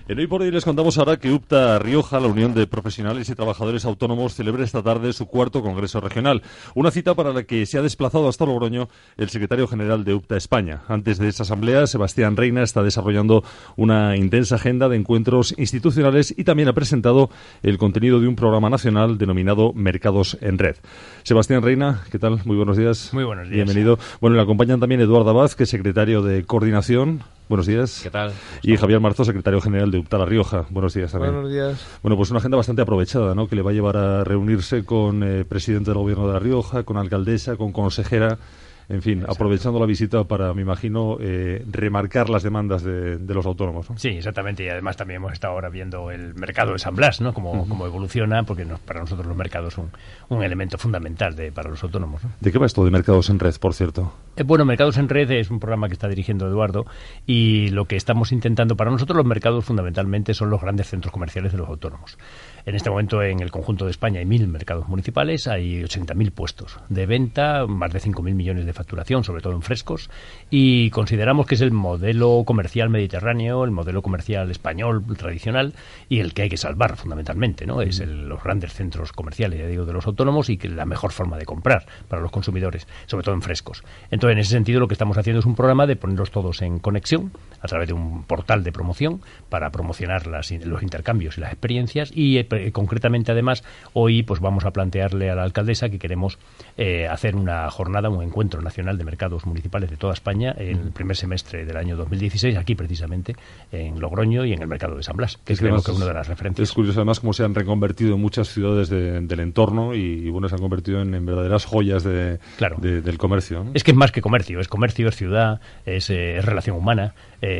En Hoy por Hoy les contamos ahora que UPTA Rioja, la Unión de Profesionales y Trabajadores Autónomos, celebra esta tarde su cuarto Congreso Regional. Una cita para la que se ha desplazado hasta Logroño el secretario general de UPTA España. Antes de esta asamblea, Sebastián Reina está desarrollando una intensa agenda de encuentros institucionales y también ha presentado el contenido de un programa nacional denominado Mercados en Red. Sebastián Reina, ¿qué tal? Muy buenos días. Muy buenos días. Bienvenido. Bueno, le acompañan también Eduardo Abad, que es secretario de Coordinación. Buenos días. ¿Qué tal? Y Javier Marzo, secretario general de UPTA La Rioja. Buenos días también. Buenos días. Bueno, pues una agenda bastante aprovechada, ¿no?, que le va a llevar a reunirse con presidente del Gobierno de La Rioja, con alcaldesa, con consejera. En fin, exacto, aprovechando la visita para, me imagino, remarcar las demandas de los autónomos, ¿no? Sí, exactamente. Y además también hemos estado ahora viendo el mercado de San Blas, ¿no? Cómo evoluciona, porque para nosotros los mercados son un elemento fundamental para los autónomos, ¿no? ¿De qué va esto de Mercados en Red, por cierto? Bueno, Mercados en Red es un programa que está dirigiendo Eduardo y lo que estamos intentando, para nosotros los mercados fundamentalmente son los grandes centros comerciales de los autónomos. En este momento en el conjunto de España hay 1.000 mercados municipales, hay 80.000 puestos de venta, más de 5.000 millones de facturación, sobre todo en frescos, y consideramos que es el modelo comercial mediterráneo, el modelo comercial español tradicional y el que hay que salvar fundamentalmente, ¿no? Es los grandes centros comerciales, ya digo, de los autónomos y que la mejor forma de comprar para los consumidores, sobre todo en frescos. Entonces, en ese sentido, lo que estamos haciendo es un programa de ponerlos todos en conexión a través de un portal de promoción para promocionar los intercambios y las experiencias y concretamente, además, hoy pues vamos a plantearle a la alcaldesa que queremos hacer una jornada, un encuentro nacional de mercados municipales de toda España en el primer semestre del año 2016, aquí precisamente en Logroño y en el mercado de San Blas, que creo que es una de las referencias. Es curioso además cómo se han reconvertido en muchas ciudades del entorno y bueno, se han convertido en verdaderas joyas del comercio, ¿no? Es que es más que comercio, es ciudad, es relación humana,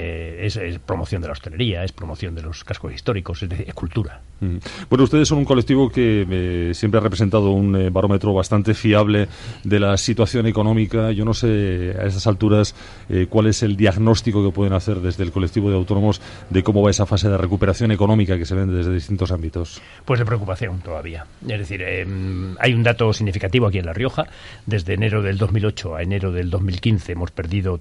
es promoción de la hostelería, es promoción de los cascos históricos, es decir, es cultura. Bueno, ustedes son un colectivo que siempre ha representado un barómetro bastante fiable de la situación económica. Yo no sé a estas alturas cuál es el diagnóstico que pueden hacer desde el colectivo de autónomos de cómo va esa fase de recuperación económica que se ven desde distintos ámbitos. Pues de preocupación todavía. Es decir, hay un dato significativo aquí en La Rioja. Desde enero del 2008 a enero del 2015 hemos perdido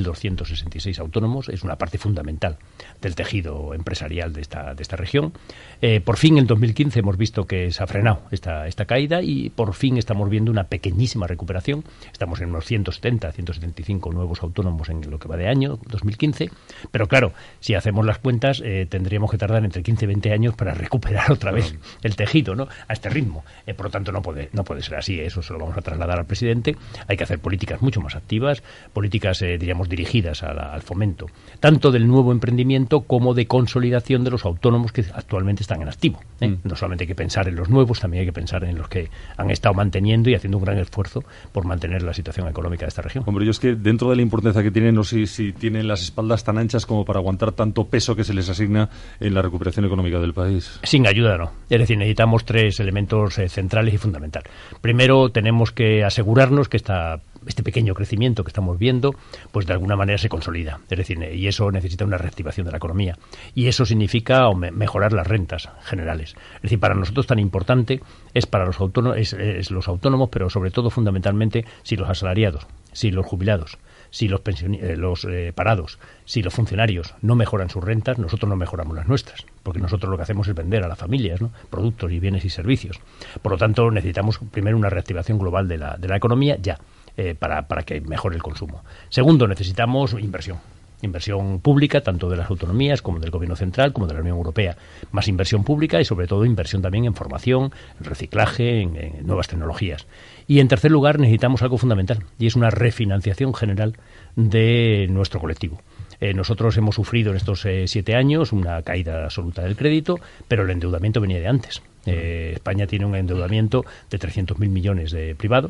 3.266 autónomos. Es una parte fundamental del tejido empresarial de esta región. Por fin en 2015 hemos visto que se ha frenado esta caída y por fin estamos viendo una pequeñísima recuperación. Estamos en unos 170, 175 nuevos autónomos en lo que va de año, 2015. Pero claro, si hacemos las cuentas, tendríamos que tardar entre 15 y 20 años para recuperar otra vez el tejido, ¿no?, a este ritmo. Por lo tanto, no puede ser así. Eso se lo vamos a trasladar al presidente. Hay que hacer políticas mucho más activas, políticas, diríamos, dirigidas al fomento, tanto del nuevo emprendimiento como de consolidación de los autónomos que actualmente están en activo. No solamente hay que pensar en los nuevos, también hay que pensar en los que han estado manteniendo y haciendo un gran esfuerzo por mantener la situación económica de esta región. Hombre, yo es que dentro de la importancia que tienen, no sé si tienen las espaldas tan anchas como para aguantar tanto peso que se les asigna en la recuperación económica del país. Sin ayuda, no. Es decir, necesitamos tres elementos centrales y fundamentales. Primero, tenemos que asegurarnos que este pequeño crecimiento que estamos viendo, pues de alguna manera se consolida. Es decir, y eso necesita una reactivación de la economía. Y eso significa mejorar las rentas generales. Es decir, para nosotros tan importante es para los autónomos, es los autónomos, pero sobre todo fundamentalmente si los asalariados, si los jubilados, si los parados, si los funcionarios no mejoran sus rentas, nosotros no mejoramos las nuestras, porque nosotros lo que hacemos es vender a las familias, ¿no?, productos y bienes y servicios. Por lo tanto, necesitamos primero una reactivación global de la economía ya, para que mejore el consumo. Segundo, necesitamos inversión pública, tanto de las autonomías como del Gobierno central, como de la Unión Europea. Más inversión pública y, sobre todo, inversión también en formación, en reciclaje, en nuevas tecnologías. Y, en tercer lugar, necesitamos algo fundamental, y es una refinanciación general de nuestro colectivo. Nosotros hemos sufrido en estos 7 años una caída absoluta del crédito, pero el endeudamiento venía de antes. España tiene un endeudamiento de 300.000 millones de privado.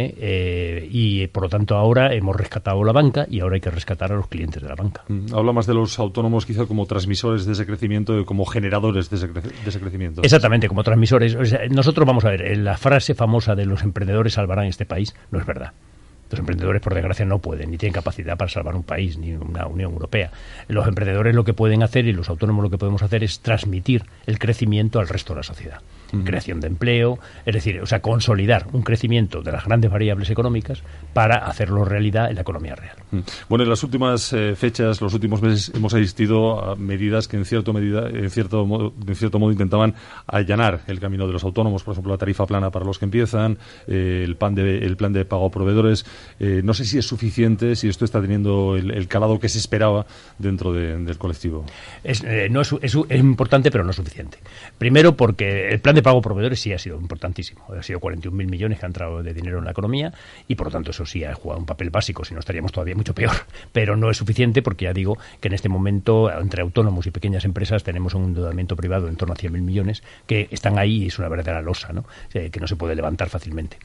Y por lo tanto ahora hemos rescatado la banca y ahora hay que rescatar a los clientes de la banca. Habla más de los autónomos quizá como transmisores de ese crecimiento, como generadores de ese crecimiento. Exactamente, como transmisores. O sea, nosotros vamos a ver, la frase famosa de los emprendedores salvarán este país no es verdad. Los emprendedores, por desgracia, no pueden, ni tienen capacidad para salvar un país, ni una Unión Europea. Los emprendedores lo que pueden hacer, y los autónomos lo que podemos hacer, es transmitir el crecimiento al resto de la sociedad. Creación de empleo, es decir, consolidar un crecimiento de las grandes variables económicas para hacerlo realidad en la economía real. Bueno, en las últimas fechas, los últimos meses, hemos asistido a medidas que en cierto modo intentaban allanar el camino de los autónomos, por ejemplo, la tarifa plana para los que empiezan, el plan de pago a proveedores. No sé si es suficiente, si esto está teniendo el calado que se esperaba dentro del colectivo. Es importante, pero no es suficiente. Primero, porque el plan de pago a proveedores sí ha sido importantísimo. Ha sido 41.000 millones que han entrado de dinero en la economía y, por lo tanto, eso sí ha jugado un papel básico, si no estaríamos todavía mucho peor. Pero no es suficiente porque ya digo que en este momento, entre autónomos y pequeñas empresas, tenemos un endeudamiento privado en torno a 100.000 millones que están ahí y es una verdadera losa, ¿no? Que no se puede levantar fácilmente.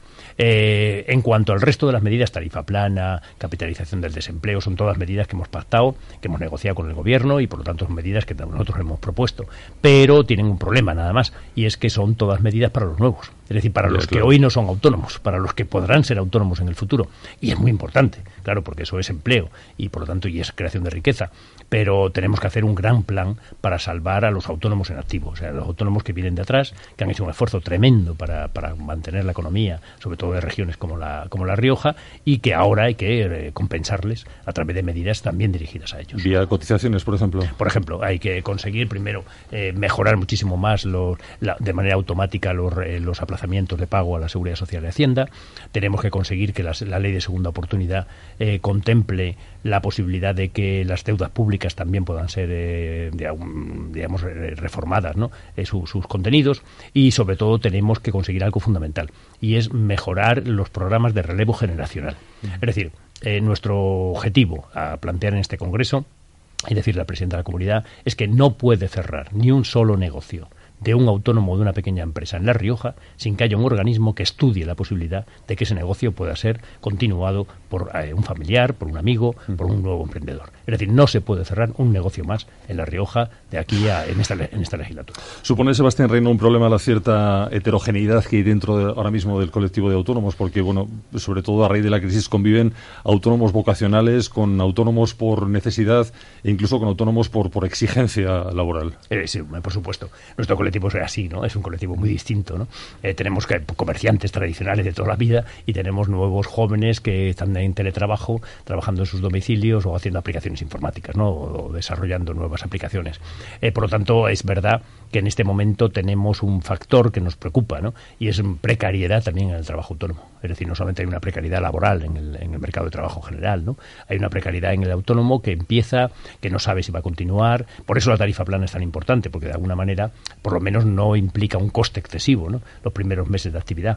En cuanto al resto de las medidas, tarifa plana, capitalización del desempleo, son todas medidas que hemos pactado, que hemos negociado con el gobierno y, por lo tanto, son medidas que nosotros hemos propuesto. Pero tienen un problema nada más, y es que son todas medidas para los nuevos, es decir, para los que hoy no son autónomos, para los que podrán ser autónomos en el futuro. Y es muy importante, claro, porque eso es empleo y, por lo tanto, y es creación de riqueza. Pero tenemos que hacer un gran plan para salvar a los autónomos en activo, o sea, los autónomos que vienen de atrás, que han hecho un esfuerzo tremendo para mantener la economía, sobre todo de regiones como La Rioja, y que ahora hay que compensarles a través de medidas también dirigidas a ellos. Vía cotizaciones, por ejemplo. Por ejemplo, hay que conseguir primero mejorar muchísimo más de manera automática los aplazamientos de pago a la Seguridad Social y Hacienda. Tenemos que conseguir que la ley de segunda oportunidad contemple la posibilidad de que las deudas públicas también puedan ser, digamos, reformadas, ¿no? Sus contenidos, y sobre todo tenemos que conseguir algo fundamental, y es mejorar los programas de relevo generacional. Es decir, nuestro objetivo a plantear en este Congreso, y decirle al presidente de la comunidad, es que no puede cerrar ni un solo negocio de un autónomo o de una pequeña empresa en La Rioja sin que haya un organismo que estudie la posibilidad de que ese negocio pueda ser continuado por un familiar, por un amigo, por un nuevo emprendedor. Es decir, no se puede cerrar un negocio más en La Rioja de aquí en esta legislatura. Supone, Sebastián Reino, un problema la cierta heterogeneidad que hay dentro ahora mismo del colectivo de autónomos, porque, bueno, sobre todo a raíz de la crisis conviven autónomos vocacionales con autónomos por necesidad e incluso con autónomos por exigencia laboral. Sí, por supuesto. Nuestro colectivo es así, ¿no? Es un colectivo muy distinto, ¿no? Tenemos comerciantes tradicionales de toda la vida y tenemos nuevos jóvenes que están en teletrabajo, trabajando en sus domicilios o haciendo aplicaciones informáticas, ¿no? O desarrollando nuevas aplicaciones. Por lo tanto, es verdad que en este momento tenemos un factor que nos preocupa, ¿no? Y es precariedad también en el trabajo autónomo. Es decir, no solamente hay una precariedad laboral en el mercado de trabajo general, ¿no? Hay una precariedad en el autónomo que empieza, que no sabe si va a continuar. Por eso la tarifa plana es tan importante, porque de alguna manera, por lo menos, no implica un coste excesivo, ¿no? Los primeros meses de actividad,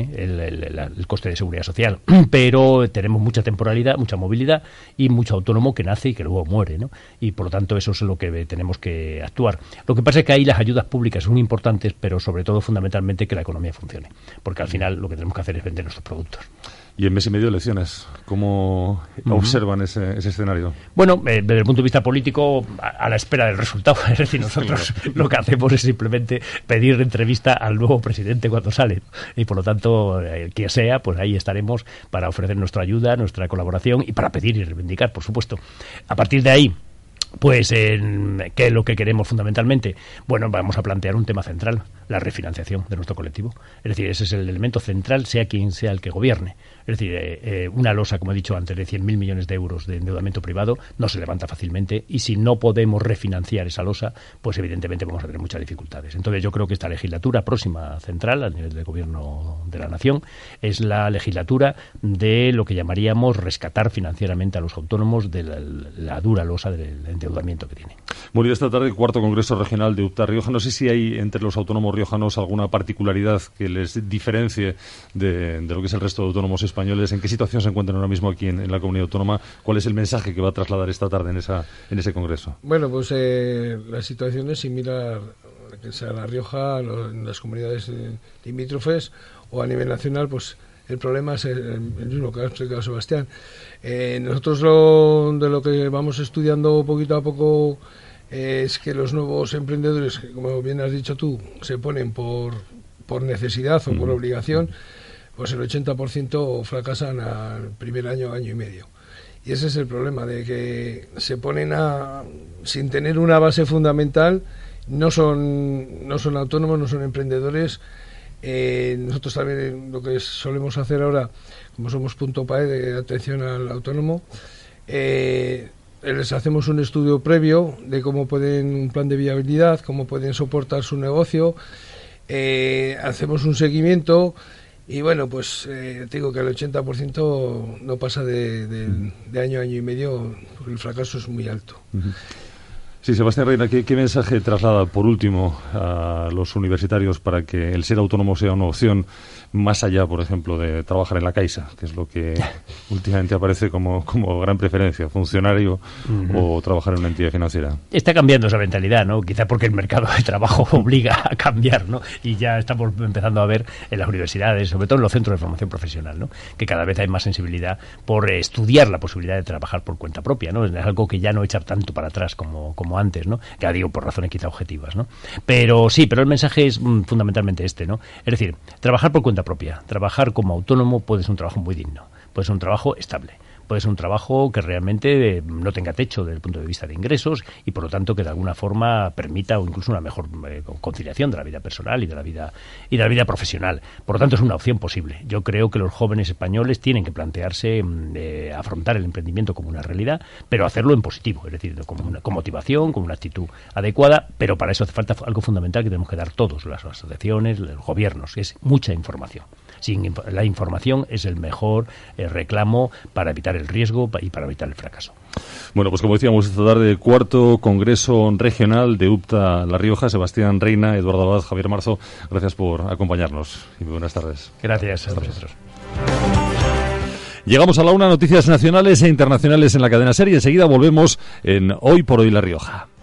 el coste de seguridad social. Pero tenemos mucha temporalidad, mucha movilidad y mucho autónomo que nace y que luego muere, ¿no? Y por lo tanto eso es lo que tenemos que actuar. Lo que pasa es que ahí las ayudas públicas son importantes, pero sobre todo fundamentalmente que la economía funcione, porque al final lo que tenemos que hacer es vender nuestros productos. Y en mes y medio de elecciones, ¿cómo observan ese escenario? Bueno, desde el punto de vista político, a la espera del resultado. Es decir, nosotros lo que hacemos es simplemente pedir entrevista al nuevo presidente cuando sale. Y por lo tanto, quien sea, pues ahí estaremos para ofrecer nuestra ayuda, nuestra colaboración y para pedir y reivindicar, por supuesto. A partir de ahí, pues, ¿qué es lo que queremos fundamentalmente? Bueno, vamos a plantear un tema central, la refinanciación de nuestro colectivo. Es decir, ese es el elemento central, sea quien sea el que gobierne. Es decir, una losa, como he dicho antes, de 100.000 millones de euros de endeudamiento privado no se levanta fácilmente, y si no podemos refinanciar esa losa, pues evidentemente vamos a tener muchas dificultades. Entonces yo creo que esta legislatura próxima central, a nivel del Gobierno de la Nación, es la legislatura de lo que llamaríamos rescatar financieramente a los autónomos de la dura losa del endeudamiento que tienen. Murió esta tarde el cuarto Congreso Regional de UPTA Rioja. No sé si hay entre los autónomos riojanos alguna particularidad que les diferencie de lo que es el resto de autónomos españoles. ¿En qué situación se encuentran ahora mismo aquí en la comunidad autónoma? ¿Cuál es el mensaje que va a trasladar esta tarde en ese Congreso? Bueno, pues la situación es similar, que sea La Rioja, en las comunidades limítrofes o a nivel nacional, pues el problema es el mismo que ha explicado Sebastián. Nosotros de lo que vamos estudiando poquito a poco es que los nuevos emprendedores, como bien has dicho tú, se ponen por necesidad o por obligación, pues el 80% fracasan al primer año, año y medio. Y ese es el problema, de que se ponen sin tener una base fundamental, no son autónomos, no son emprendedores. Nosotros también lo que solemos hacer ahora, como somos Punto PAE de atención al autónomo, les hacemos un estudio previo de cómo pueden, un plan de viabilidad, cómo pueden soportar su negocio, hacemos un seguimiento. Y bueno, pues te digo que el 80% no pasa de año a año y medio, porque el fracaso es muy alto. Sí, Sebastián Reina, ¿qué mensaje traslada por último a los universitarios para que el ser autónomo sea una opción más allá, por ejemplo, de trabajar en la Caixa, que es lo que últimamente aparece como gran preferencia, funcionario o trabajar en una entidad financiera? Está cambiando esa mentalidad, ¿no? Quizá porque el mercado de trabajo obliga a cambiar, ¿no? Y ya estamos empezando a ver en las universidades, sobre todo en los centros de formación profesional, ¿no? Que cada vez hay más sensibilidad por estudiar la posibilidad de trabajar por cuenta propia, ¿no? Es algo que ya no echar tanto para atrás como antes, ¿no? Ya digo, por razones quizá objetivas, ¿no? Pero sí, pero el mensaje es fundamentalmente este, ¿no? Es decir, trabajar por cuenta propia, trabajar como autónomo puede ser un trabajo muy digno, puede ser un trabajo estable, puede ser un trabajo que realmente no tenga techo desde el punto de vista de ingresos y por lo tanto que de alguna forma permita o incluso una mejor conciliación de la vida personal y de la vida profesional. Por lo tanto es una opción posible. Yo creo que los jóvenes españoles tienen que plantearse afrontar el emprendimiento como una realidad, pero hacerlo en positivo, es decir, con motivación, con una actitud adecuada, pero para eso hace falta algo fundamental que tenemos que dar todos, las asociaciones, los gobiernos, que es mucha información. La información es el mejor reclamo para evitar el riesgo y para evitar el fracaso. Bueno, pues como decíamos, esta tarde, 4º Congreso Regional de UPTA La Rioja. Sebastián Reina, Eduardo Abad, Javier Marzo, gracias por acompañarnos y muy buenas tardes. Gracias a vosotros. Llegamos a la una, noticias nacionales e internacionales en la cadena SER y enseguida volvemos en Hoy por Hoy La Rioja.